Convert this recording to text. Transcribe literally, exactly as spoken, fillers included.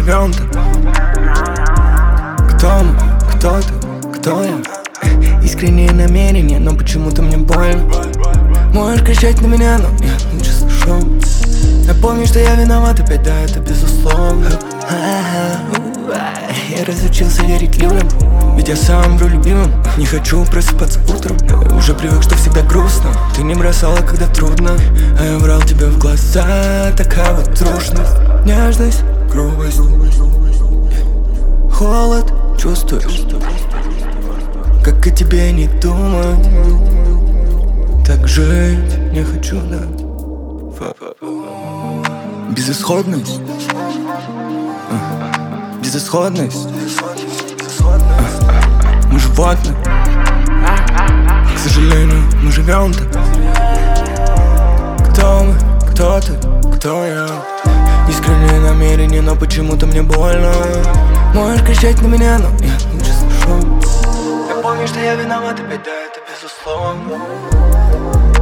живем так. Кто мы, кто ты, кто я? Искренние намерения, но почему-то мне больно. Можешь кричать на меня, но я лучше слышу. Напомни, что я виноват, опять да, это безусловно. Я разучился верить людям, ведь я сам вру любимым. Не хочу просыпаться утром, уже привык, что всегда грустно. Ты не бросала, когда трудно, а я врал тебе в глаза. Такая вот трушность, нежность, грубость, холод чувствуешь, как и тебе не думать. Так жить не хочу, да. Безысходность, а, безысходность, а, мы животные. К сожалению, мы живем так. Кто мы, кто ты, кто я? Искренние намерения, но почему-то мне больно. Можешь кричать на меня, но я лучше слышу. Напомни, что я виноват, опять да, это безусловно.